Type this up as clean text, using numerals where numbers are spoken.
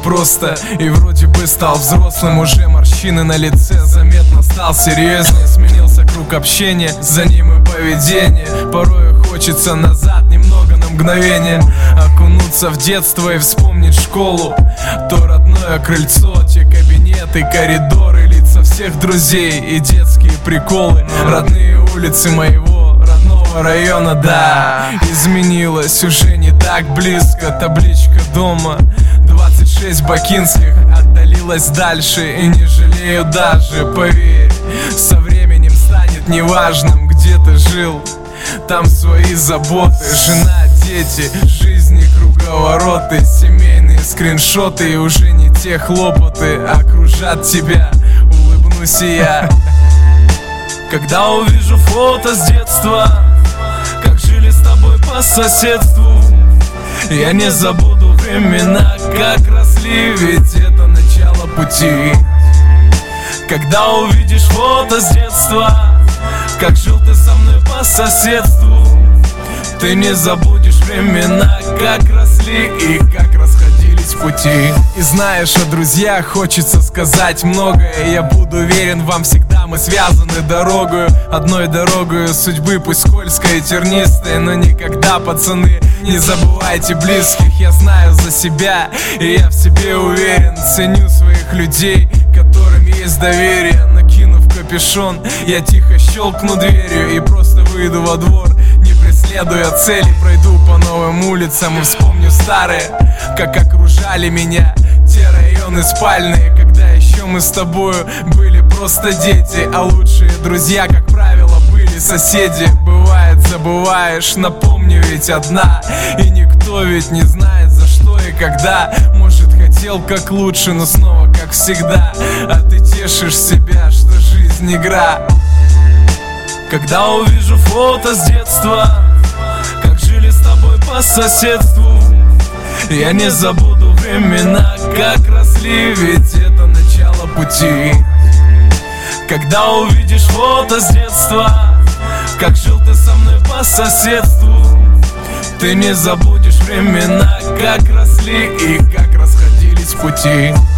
просто. И вроде бы стал взрослым, уже морщины на лице заметно стал серьезнее. Сменился круг общения, за ним и поведение. Порой хочется назад немного на мгновение, окунуться в детство и вспомнить школу. То родное крыльцо, те кабинеты, коридоры, лица всех друзей и детские приколы. Родные улицы моего родного района, да. Изменилось уже не так близко, табличка дома 26 бакинских отдалилась дальше. И не жалею даже, поверь, со временем станет неважным, где ты жил. Там свои заботы, жена, дети, жизни круговороты, семейные скриншоты. И уже не те хлопоты окружат тебя, улыбнусь и я. Когда увижу фото с детства, как жили с тобой по соседству, я не забуду времена, как росли, ведь это начало пути. Когда увидишь фото с детства, как жил ты со мной по соседству, ты не забудешь времена, как росли и как расходились пути. И знаешь, о друзьях хочется сказать многое. Я буду уверен, вам всегда мы связаны дорогою, одной дорогою судьбы, пусть скользкой и тернистой. Но никогда, пацаны, не забывайте близких. Я знаю за себя, и я в себе уверен. Ценю своих людей, которым есть доверие. Накинув капюшон, я тихо щелкну дверью и просто выйду во двор, не преследуя цели. Пройду по новым улицам и вспомню старые, как окружали меня те районы спальные, когда еще мы с тобою были просто дети. А лучшие друзья, как правило, были соседи. Бывает, забываешь, напомню, ведь одна. И никто ведь не знает, за что и когда. Может, хотел как лучше, но снова как всегда. А ты тешишь себя, что жизнь игра. Когда увижу фото с детства, как жили с тобой по соседству, я не забуду времена, как росли, ведь это начало пути. Когда увидишь фото с детства, как жил ты со мной по соседству, ты не забудешь времена, как росли и как расходились пути.